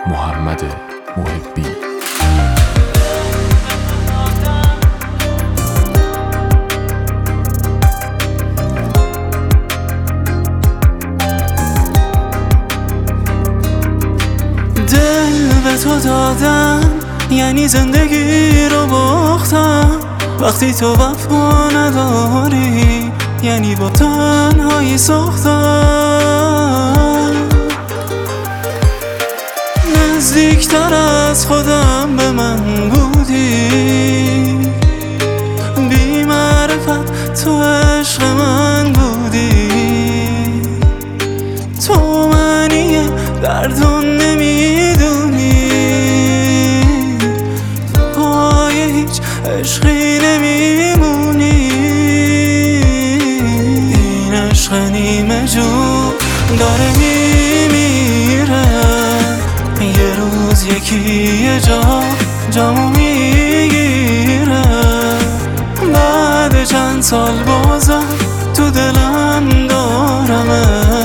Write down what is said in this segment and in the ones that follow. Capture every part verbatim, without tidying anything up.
محمد محبی. دل به تو دادم یعنی زندگی رو باختم، وقتی تو وفا نداری یعنی با تنهایی ساختم. نزدیکتر از خودم به من بودی، بی معرفت تو عشق من بودی. تو معنی دردو نمیدونی، پای هیچ عشقی نمیمونی. این عشق نیمه جون داره میمیره، یه روز یکی یه جا جامو میگیره. بعد چند سال بازم تو دلم دارمه،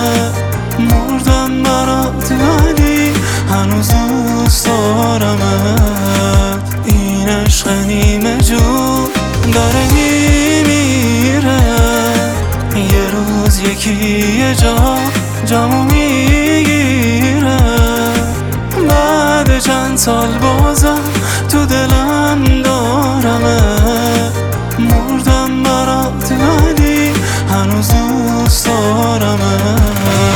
مردم برات ولی هنوز دوست دارمت. این عشق نیمه جون داره میمیره، یه روز یکی یه جا جامو میگیره. بعد چند سال بازم تو دلم دارمت، مردم برات ولی هنوز دوست دارمت.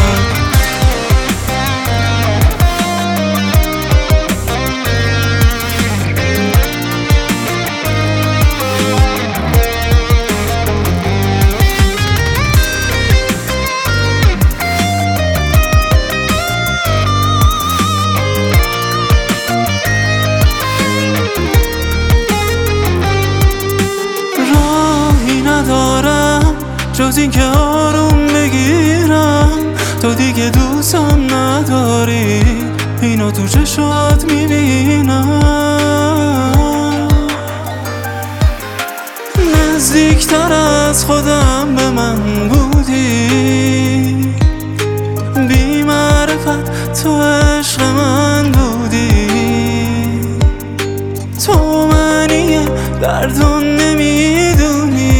جز این که آروم بگیرم، تو دیگه دوستم نداری، اینو تو چشات میبینم. نزدیکتر از خودم به من بودی، بی معرفت تو عشق من بودی. تو معنی دردو نمیدونی،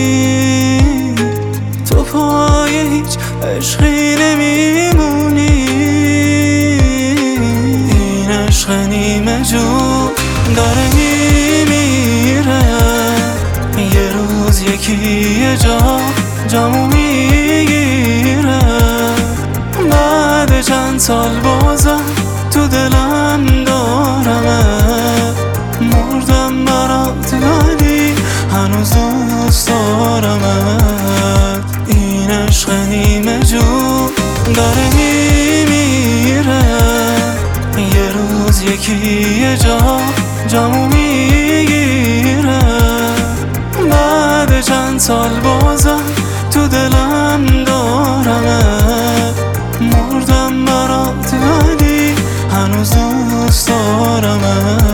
پای هیچ عشقی نمیمونی. این عشق نیمه جون داره میمیره، یه روز یکی یه جا جامو میگیره. بعد چند سال بازم تو دلم دارمت، مردم برات ولی هنوز دوست دارمت. این عشق نیمه جون داره میمیره، یه روز یکی یه جا جامو میگیره. بعد چند سال بازم تو دلم دارمت، مردم برات ولی هنوز دوست دارمت.